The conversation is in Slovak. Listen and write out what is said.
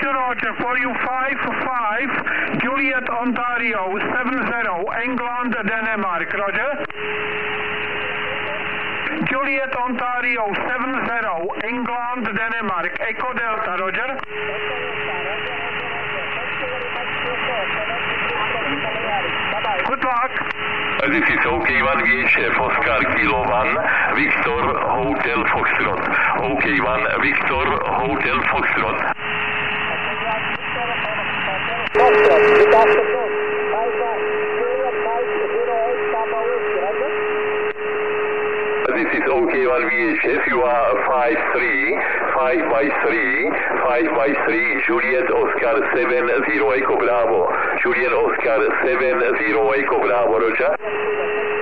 Roger, for you 5-5, Juliet Ontario 70, England, Denmark, Roger. Juliet Ontario 70, England, Denmark, Echo Delta, Roger. Good luck. This is OK1 VHF, Oscar Kilo 1, Victor Hotel Foxtrot. OK1 Victor Hotel Foxtrot. This is OK1 VHF, you are 5-3, Juliet Oscar 70 Echo Bravo. Juliet Oscar 70 Echo Bravo, Roger.